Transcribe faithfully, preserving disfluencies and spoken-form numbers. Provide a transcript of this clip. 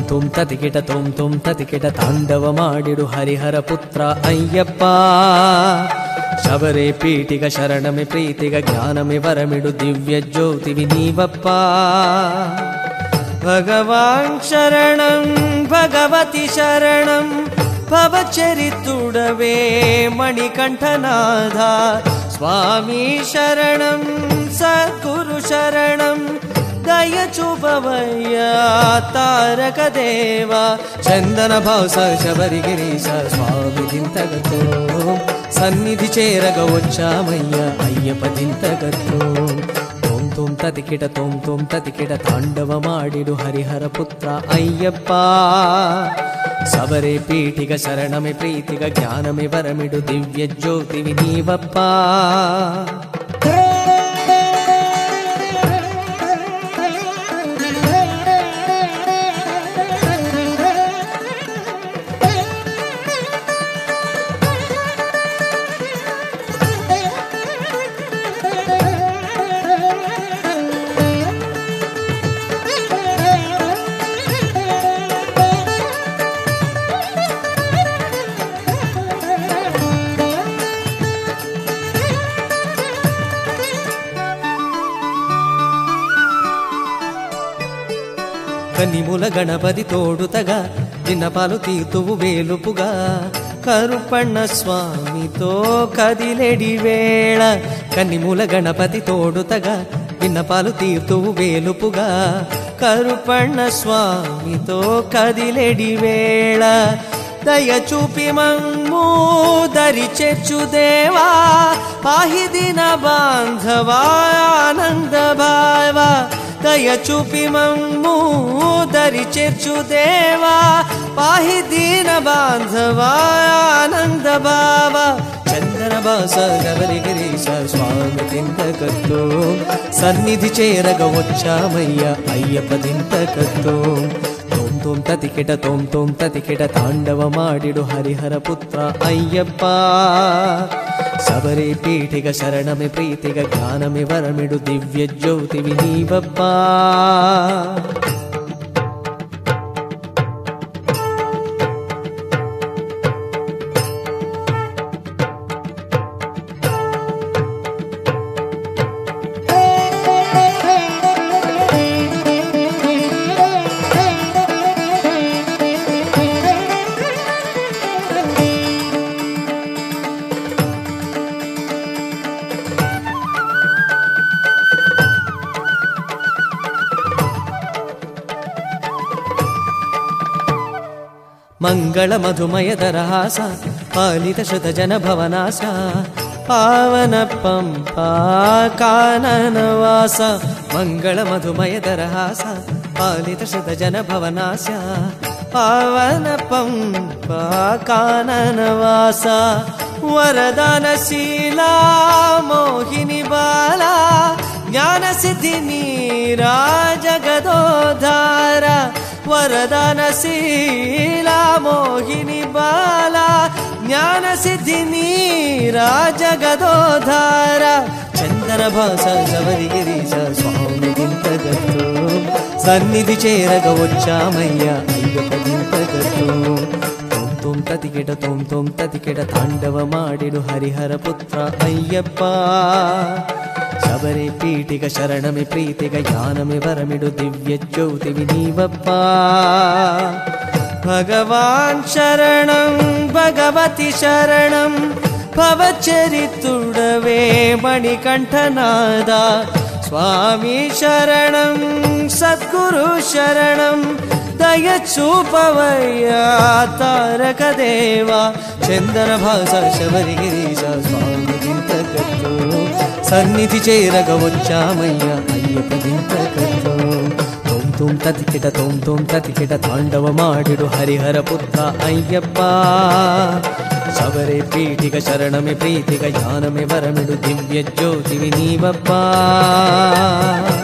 ತುಂ ತತಿಕಿಟ ತುಂ ತುಂ ತತಿಕಿಟ ತಾಂಡವ ಮಾಡಿಡು ಹರಿಹರ ಪುತ್ರ ಅಯ್ಯಪ್ಪ ಶಬರಿ ಪೀಠಿಗ ಶರಣಮೆ ಪ್ರೀತಿಗ ಜ್ಞಾನಮೆ ವರಮಿಡು ದಿವ್ಯ ಜ್ಯೋತಿವಿ ನೀವಪ್ಪ ಭಗವಾನ್ ಶರಣಂ ಭಗವತಿ ಶರಣಂ ಭವಚರಿತುಡವೇ ಮಣಿಕಂಠನಾಥ ಸ್ವಾಮಿ ಶರಣಂ ಸದ್ಗುರು ಶರಣಂ ದಯ ಚುಪವಯ್ಯ ತಾರಕ ದೇವ ಚಂದನ ಭಾಸ ಶಬರಿಗಿರೀಶ ಸ್ವಾಮಿ ದಿಂತಗತ್ತು సన్నిధి చేరగ వచ్చామయ్య అయ్యప్ప దింతగత్తు తోం తోం తతికిట తోం తోం తతికిట తాండవమాడిడు హరిహర పుత్ర అయ్యప్ప సబరే పీఠిగ శరణమే ప్రీతిగ జ్ఞానమే వరమిడు దివ్య జ్యోతివి నీవప్ప కన్నిముల గణపతి తోడుతగా జిన్నపాలు తీర్తువు వేలుపుగా కరుపన్న స్వామితో కదిలెడి వేళ కన్నిముల గణపతి తోడుతగా జిన్నపాలు తీర్తువు వేలుపుగా కరుపన్న స్వామితో కదిలెడి వేళ దయ చూపి మమ్ము దరి చెచ్చు దేవా పాహి దిన బాంధవా ఆనంద భావ దయ చూపి మమ్ము దరి చేర్చు దేవా పాహి దీన బాంధవా ఆనంద భావ చందన బాస గవరిగిరీశ స్వామి దింతకత్తు సన్నిధి చేరగ వచ్చామయ్య అయ్యప్ప దింతకత్తు తోం తోం తతికిట తోం తోం తతికిట తాండవమాడిడు హరిహర పుత్ర అయ్యప్ప శబరి పీఠిగ శరణమే ప్రీతిగ జ్ఞానమే వరమిడు దివ్య జ్యోతివి నీవప్ప మంగళ మధుమయ దరహాస పాలిత శత జన భవనాస పావన పంపా కాననవాస మంగళ మధుమయ దరహాస పాలిత శత జన భవనాస పావన పంపా కాననవాస వరదాన శీలా మోహిని బాలా జ్ఞాన సిద్ధి నీరా జగదోధార వరదాన శీలా మోహిని బాల జ్ఞాన సిద్ధి నీరా జగదోధార చందన భాస శబరిగిరీశ స్వామి దింతగత్తు సన్నిధి చేరగ వచ్చామయ్య అయ్యప్ప దింతగత్తు తోం తోం తతికిట తోం తోం తతికిట తాండవమాడిడు హరిహర పుత్ర అయ్యప్ప శబరి పీఠిగ శరణమే ప్రీతిగ జ్ఞానమే వరమిడు దివ్య జ్యోతివి నీవప్ప భగవాన్ శరణం భగవతి శరణం భవచరితుడవే మణికంఠనాథ స్వామి శరణం సద్గురు శరణం దయ చూపవయ్యా తారక దేవా చందన భాస శబరిగిరీశ స్వామి దింతకత్తు సన్నిధి చేరగ వచ్చామయ్య అయ్యప్ప దింతకత్తు తోం తోం తతికిట తోం తోం తతికిట తాండవమాడిడు హరిహర పుత్ర అయ్యప్ప శబరి పీఠిగ శరణమే ప్రీతిగ జ్ఞానమే వరమిడు దివ్య జ్యోతివి నీవప్ప